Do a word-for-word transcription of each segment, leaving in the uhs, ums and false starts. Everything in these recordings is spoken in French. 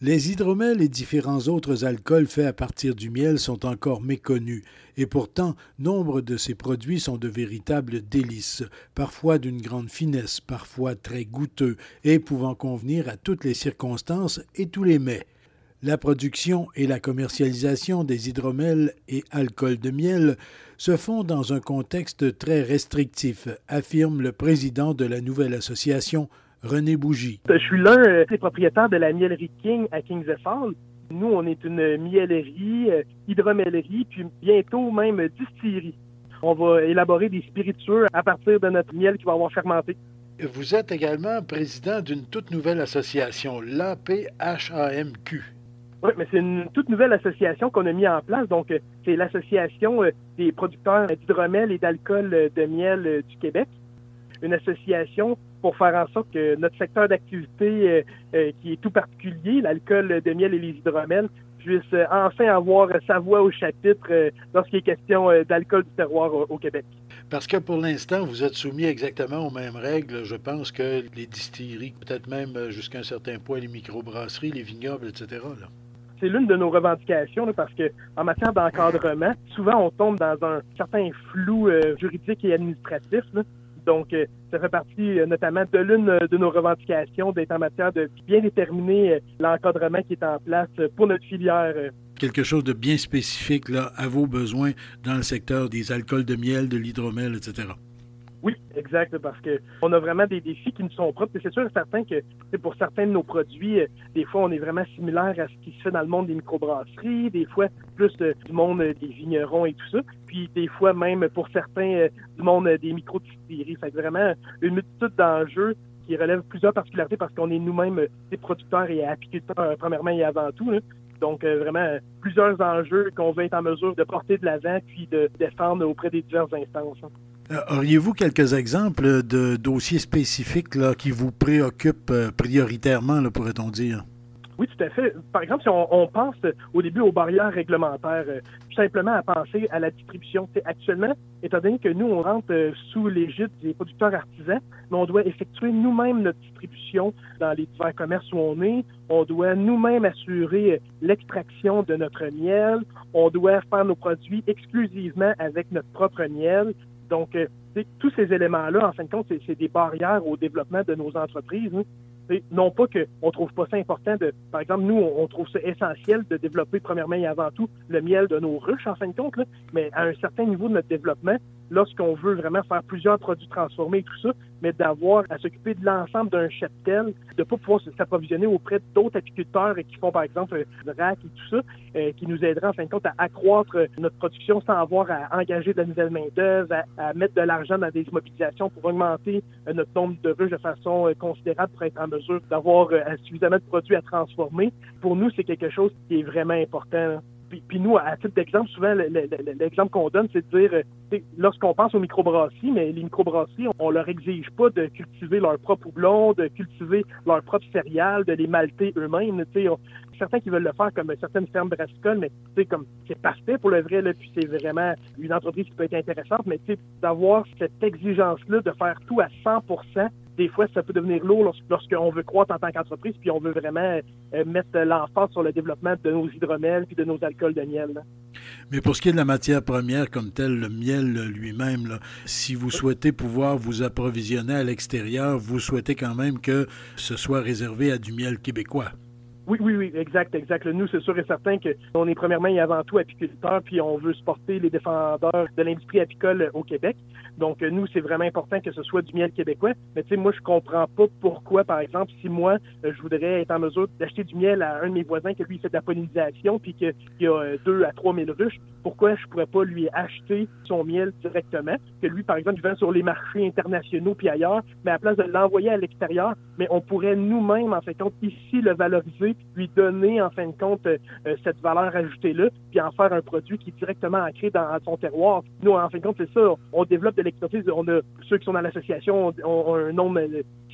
Les hydromels et différents autres alcools faits à partir du miel sont encore méconnus et pourtant, nombre de ces produits sont de véritables délices, parfois d'une grande finesse, parfois très goûteux et pouvant convenir à toutes les circonstances et tous les mets. La production et la commercialisation des hydromels et alcools de miel se font dans un contexte très restrictif, affirme le président de la nouvelle association, René Bougie. Je suis l'un des propriétaires de la Miellerie King à Kings Falls. Nous, on est une miellerie, hydromellerie, puis bientôt même distillerie. On va élaborer des spiritueux à partir de notre miel qui va avoir fermenté. Vous êtes également président d'une toute nouvelle association, l'A P H A M Q. Oui, mais c'est une toute nouvelle association qu'on a mis en place. Donc, c'est l'association des producteurs d'hydromel et d'alcool de miel du Québec. Une association pour faire en sorte que notre secteur d'activité, euh, qui est tout particulier, l'alcool de miel et les hydromels, puisse euh, enfin avoir sa voix au chapitre euh, lorsqu'il est question euh, d'alcool du terroir euh, au Québec. Parce que pour l'instant, vous êtes soumis exactement aux mêmes règles, je pense, que les distilleries, peut-être même jusqu'à un certain point les microbrasseries, les vignobles, et cetera, là. C'est l'une de nos revendications, là, parce que en matière d'encadrement, souvent on tombe dans un certain flou euh, juridique et administratif, là. Donc, euh, ça fait partie euh, notamment de l'une de nos revendications d'être en matière de bien déterminer euh, l'encadrement qui est en place pour notre filière. Euh. Quelque chose de bien spécifique là, à vos besoins dans le secteur des alcools de miel, de l'hydromel, et cetera. Oui, exact, parce que on a vraiment des défis qui nous sont propres. Et c'est sûr et certain que pour certains de nos produits, euh, des fois, on est vraiment similaire à ce qui se fait dans le monde des microbrasseries, des fois plus euh, du monde euh, des vignerons et tout ça, puis des fois même pour certains euh, du monde euh, des microdistilleries. Fait que vraiment une multitude d'enjeux qui relèvent plusieurs particularités parce qu'on est nous-mêmes euh, des producteurs et apiculteurs, euh, premièrement et avant tout, là. Donc, euh, vraiment, euh, plusieurs enjeux qu'on va être en mesure de porter de l'avant puis de défendre auprès des diverses instances, hein. Euh, auriez-vous quelques exemples de dossiers spécifiques là, qui vous préoccupent euh, prioritairement, là, pourrait-on dire? Oui, tout à fait. Par exemple, si on, on pense au début aux barrières réglementaires, euh, tout simplement à penser à la distribution. T'sais, actuellement, étant donné que nous, on rentre euh, sous l'égide des producteurs artisans, mais on doit effectuer nous-mêmes notre distribution dans les divers commerces où on est. On doit nous-mêmes assurer l'extraction de notre miel. On doit faire nos produits exclusivement avec notre propre miel. Donc, euh, tous ces éléments-là, en fin de compte, c'est, c'est des barrières au développement de nos entreprises, hein. T'sais, non pas qu'on ne trouve pas ça important de, par exemple, nous, on, on trouve ça essentiel de développer premièrement et avant tout le miel de nos ruches, en fin de compte, là, mais à un certain niveau de notre développement, lorsqu'on veut vraiment faire plusieurs produits transformés et tout ça, mais d'avoir à s'occuper de l'ensemble d'un cheptel, de ne pas pouvoir s'approvisionner auprès d'autres apiculteurs qui font, par exemple, du rack et tout ça, euh, qui nous aidera en fin de compte, à accroître notre production sans avoir à engager de la nouvelle main-d'œuvre, à, à mettre de l'argent dans des immobilisations pour augmenter euh, notre nombre de ruches de façon euh, considérable pour être en mesure d'avoir euh, suffisamment de produits à transformer. Pour nous, c'est quelque chose qui est vraiment important, là. Puis, puis nous, à titre d'exemple, souvent, le, le, le, l'exemple qu'on donne, c'est de dire, euh, lorsqu'on pense aux microbrasseries, mais les microbrasseries, on, on leur exige pas de cultiver leur propre houblon, de cultiver leur propre céréales, de les malter eux-mêmes. Tu sais, on, certains qui veulent le faire comme certaines fermes brassicoles, mais tu sais, comme c'est parfait pour le vrai, là, puis c'est vraiment une entreprise qui peut être intéressante, mais tu sais, d'avoir cette exigence-là de faire tout à cent pour cent, des fois, ça peut devenir lourd lorsqu'on veut croître en tant qu'entreprise, puis on veut vraiment euh, mettre l'emphase sur le développement de nos hydromels puis de nos alcools de miel, là. Mais pour ce qui est de la matière première comme telle, le miel lui-même, là, si vous souhaitez pouvoir vous approvisionner à l'extérieur, vous souhaitez quand même que ce soit réservé à du miel québécois. Oui, oui, oui, exact, exact. Nous, c'est sûr et certain qu'on est premièrement et avant tout apiculteurs, puis on veut supporter les défendeurs de l'industrie apicole au Québec. Donc, nous, c'est vraiment important que ce soit du miel québécois. Mais tu sais, moi, je comprends pas pourquoi, par exemple, si moi, je voudrais être en mesure d'acheter du miel à un de mes voisins que lui, il fait de la pollinisation, puis qu'il y a deux à trois mille ruches, pourquoi je pourrais pas lui acheter son miel directement, que lui, par exemple, il vend sur les marchés internationaux puis ailleurs, mais à la place de l'envoyer à l'extérieur, mais on pourrait nous-mêmes, en fin de compte, ici, le valoriser, lui donner, en fin de compte, euh, cette valeur ajoutée-là, puis en faire un produit qui est directement ancré dans, dans son terroir. Nous, en fin de compte, c'est ça, on développe de l'expertise, on a ceux qui sont dans l'association, ont un nombre qui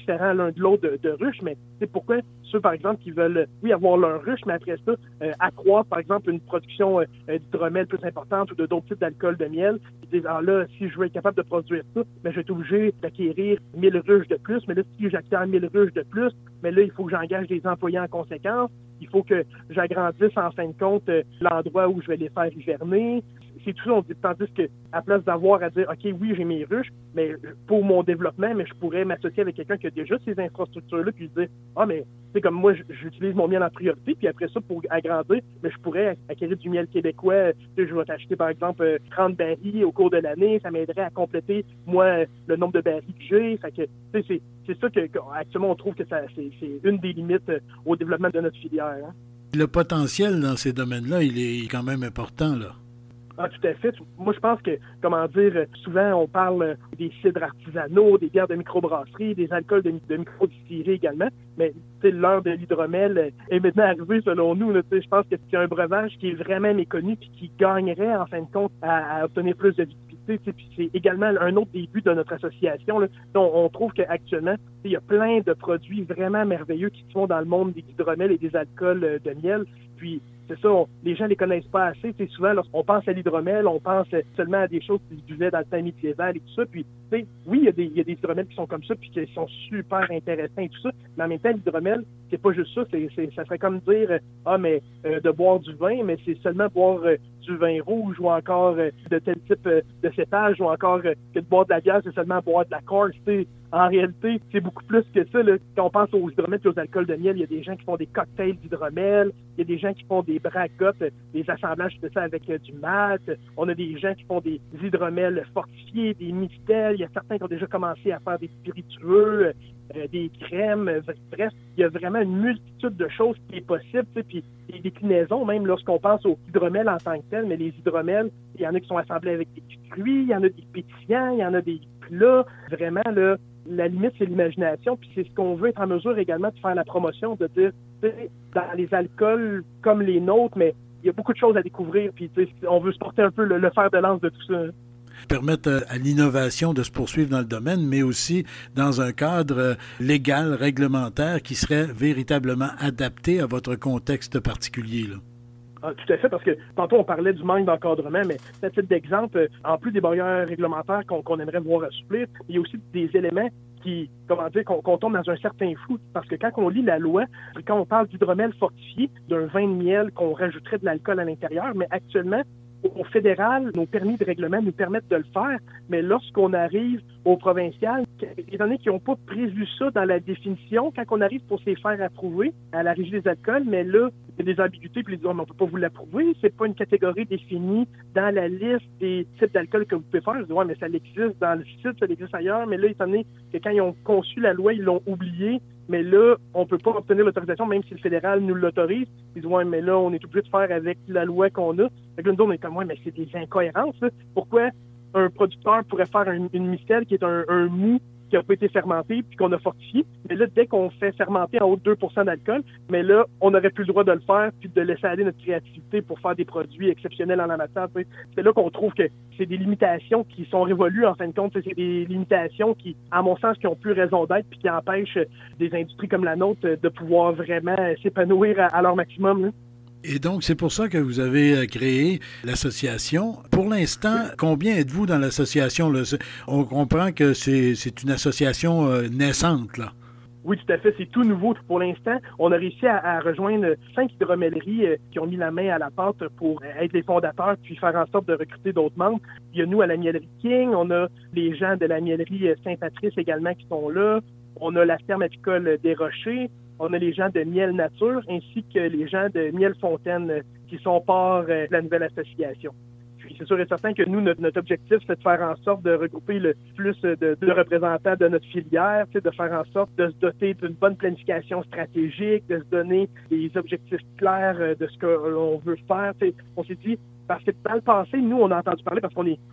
différents l'un de l'autre de, de ruches, mais c'est pourquoi ceux, par exemple, qui veulent, oui, avoir leur ruche, mais après ça, euh, accroître, par exemple, une production euh, d'hydromel plus importante ou de d'autres types d'alcool de miel, ils disent, ah là, si je veux être capable de produire ça, mais je vais être obligé d'acquérir mille ruches de plus, mais là, si j'acquiers mille ruches de plus, mais là, il faut que j'engage des employés en conséquence, il faut que j'agrandisse, en fin de compte, euh, l'endroit où je vais les faire hiverner. C'est tout ça, on dit, tandis que, à place d'avoir à dire, OK, oui, j'ai mes ruches, mais pour mon développement, mais je pourrais m'associer avec quelqu'un qui a déjà ces infrastructures-là, puis dire, ah, mais, c'est comme moi, j'utilise mon miel en priorité, puis après ça, pour agrandir, mais je pourrais acquérir du miel québécois. Tu sais, je vais t'acheter, par exemple, trente barils au cours de l'année, ça m'aiderait à compléter, moi, le nombre de barils que j'ai. Fait que, tu sais, c'est, c'est ça que, actuellement, on trouve que ça, c'est, c'est une des limites au développement de notre filière. Hein. Le potentiel dans ces domaines-là, il est quand même important, là. Ah, tout à fait. Moi, je pense que, comment dire, souvent, on parle des cidres artisanaux, des bières de microbrasserie, des alcools de, de microdistillerie également, mais l'heure de l'hydromel est maintenant arrivée, selon nous. Là, je pense que c'est un breuvage qui est vraiment méconnu et qui gagnerait, en fin de compte, à, à obtenir plus de visibilité. Puis c'est également un autre des buts de notre association. Là. On, on trouve qu'actuellement, il y a plein de produits vraiment merveilleux qui se font dans le monde des hydromels et des alcools de miel. Puis, c'est ça, on, les gens les connaissent pas assez. T'sais, souvent, lorsqu'on pense à l'hydromel, on pense seulement à des choses qui se buvaient dans le temps médiéval et tout ça. Puis, oui, il y a des, il y a des hydromels qui sont comme ça, puis qui sont super intéressants et tout ça. Mais en même temps, l'hydromel, c'est pas juste ça. C'est, c'est, ça serait comme dire, ah, mais euh, de boire du vin, mais c'est seulement boire euh, du vin rouge ou encore euh, de tel type euh, de cépage ou encore euh, que de boire de la bière, c'est seulement boire de la corse. En réalité, c'est beaucoup plus que ça. Là. Quand on pense aux hydromels et aux alcools de miel, il y a des gens qui font des cocktails d'hydromel, il y a des gens qui font des bragottes, des assemblages de ça avec euh, du malt, on a des gens qui font des hydromels fortifiés, des mistels, il y a certains qui ont déjà commencé à faire des spiritueux, euh, des crèmes, euh, bref, il y a vraiment une multitude de choses qui est possible, puis des déclinaisons, même lorsqu'on pense aux hydromels en tant que tel, mais les hydromels, il y en a qui sont assemblés avec des fruits, il y en a des pétillants, il y en a des plats, vraiment, là, la limite, c'est l'imagination, puis c'est ce qu'on veut être en mesure également de faire la promotion, de dire, dans les alcools comme les nôtres, mais il y a beaucoup de choses à découvrir, puis on veut se porter un peu le, le fer de lance de tout ça. Permettre à l'innovation de se poursuivre dans le domaine, mais aussi dans un cadre légal, réglementaire, qui serait véritablement adapté à votre contexte particulier, là. Ah, tout à fait, parce que tantôt on parlait du manque d'encadrement, mais à titre d'exemple, en plus des barrières réglementaires qu'on, qu'on aimerait voir assouplir, il y a aussi des éléments qui, comment dire, qu'on, qu'on tombe dans un certain flou, parce que quand on lit la loi, quand on parle d'hydromel fortifié, d'un vin de miel qu'on rajouterait de l'alcool à l'intérieur, mais actuellement, au fédéral, nos permis de règlement nous permettent de le faire, mais lorsqu'on arrive au provincial, étant donné qu'ils n'ont pas prévu ça dans la définition, quand on arrive pour se les faire approuver à la régie des alcools, mais là, il y a des ambiguïtés, puis ils disent, oh, mais on ne peut pas vous l'approuver, c'est pas une catégorie définie dans la liste des types d'alcool que vous pouvez faire. Je dis, ouais, mais ça existe dans le site, ça existe ailleurs, mais là, étant donné que quand ils ont conçu la loi, ils l'ont oublié, mais là, on ne peut pas obtenir l'autorisation, même si le fédéral nous l'autorise. Ils disent, ouais, mais là, on est obligé de faire avec la loi qu'on a. Fait que là, nous, on est comme, ouais, mais c'est des incohérences, là. Pourquoi un producteur pourrait faire un, une mistelle qui est un, un mou qui n'a pas été fermenté puis qu'on a fortifié. Mais là, dès qu'on fait fermenter en haut de deux pour cent d'alcool, mais là, on n'aurait plus le droit de le faire puis de laisser aller notre créativité pour faire des produits exceptionnels en la matière. Tu sais. C'est là qu'on trouve que c'est des limitations qui sont révolues, en fin de compte. C'est des limitations qui, à mon sens, qui ont plus raison d'être puis qui empêchent des industries comme la nôtre de pouvoir vraiment s'épanouir à, à leur maximum, là. Et donc, c'est pour ça que vous avez créé l'association. Pour l'instant, combien êtes-vous dans l'association, là? On comprend que c'est, c'est une association euh, naissante, là. Oui, tout à fait. C'est tout nouveau. Pour l'instant, on a réussi à, à rejoindre cinq hydromelleries euh, qui ont mis la main à la pâte pour être les fondateurs puis faire en sorte de recruter d'autres membres. Il y a nous à la Miellerie King, on a les gens de la Miellerie Saint-Patrice également qui sont là. On a la ferme apicole des Rochers. On a les gens de Miel Nature ainsi que les gens de Miel Fontaine qui sont part de la nouvelle association. Puis c'est sûr et certain que nous, notre, notre objectif, c'est de faire en sorte de regrouper le plus de, de représentants de notre filière, de faire en sorte de se doter d'une bonne planification stratégique, de se donner des objectifs clairs de ce que l'on veut faire. T'sais, on s'est dit, parce que dans le passé, nous, on a entendu parler, parce qu'on est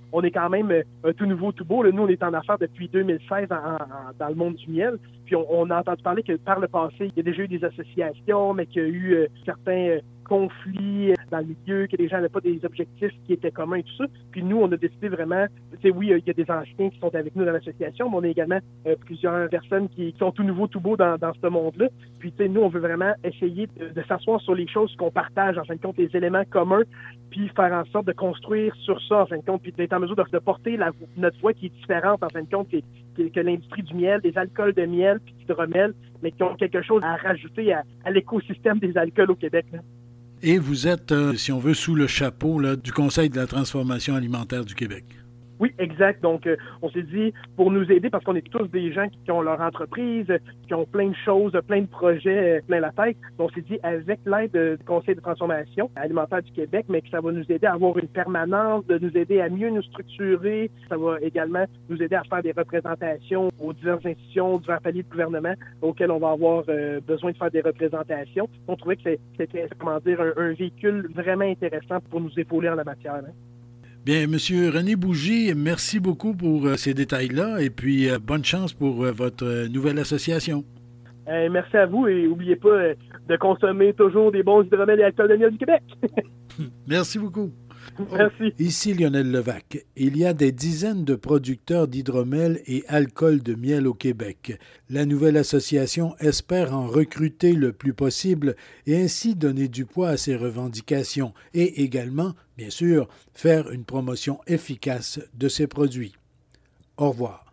on est quand même un tout nouveau, tout beau. Là, nous, on est en affaires depuis deux mille seize en, en, dans le monde du miel. Puis on, on a entendu parler que par le passé, il y a déjà eu des associations, mais qu'il y a eu euh, certains euh, conflits dans le milieu, que les gens n'avaient pas des objectifs qui étaient communs et tout ça. Puis nous, on a décidé vraiment, tu sais, oui, il y a des anciens qui sont avec nous dans l'association, mais on a également euh, plusieurs personnes qui, qui sont tout nouveau, tout beau dans, dans ce monde-là. Puis, tu sais, nous, on veut vraiment essayer de, de s'asseoir sur les choses qu'on partage, en fin de compte, les éléments communs, puis faire en sorte de construire sur ça, en fin de compte, puis d'être en mesure de, de porter la, notre voix qui est différente, en fin de compte, que, que, que l'industrie du miel, des alcools de miel, puis d'hydromel, mais qui ont quelque chose à rajouter à, à l'écosystème des alcools au Québec, là. Et vous êtes, euh, si on veut, sous le chapeau là, du Conseil de la transformation alimentaire du Québec. Oui, exact. Donc, euh, on s'est dit, pour nous aider, parce qu'on est tous des gens qui, qui ont leur entreprise, qui ont plein de choses, plein de projets, plein la tête. Donc, on s'est dit, avec l'aide du Conseil de transformation alimentaire du Québec, mais que ça va nous aider à avoir une permanence, de nous aider à mieux nous structurer. Ça va également nous aider à faire des représentations aux diverses institutions, aux divers paliers de gouvernement auxquels on va avoir euh, besoin de faire des représentations. On trouvait que c'était, comment dire, un, un véhicule vraiment intéressant pour nous épauler en la matière, hein. Bien, M. René Bougie, merci beaucoup pour euh, ces détails-là et puis euh, bonne chance pour euh, votre euh, nouvelle association. Euh, merci à vous et n'oubliez pas euh, de consommer toujours des bons hydromel et alcools de miel du Québec. Merci beaucoup. Merci. Oh, ici Lionel Levac. Il y a des dizaines de producteurs d'hydromel et alcool de miel au Québec. La nouvelle association espère en recruter le plus possible et ainsi donner du poids à ses revendications et également, bien sûr, faire une promotion efficace de ses produits. Au revoir.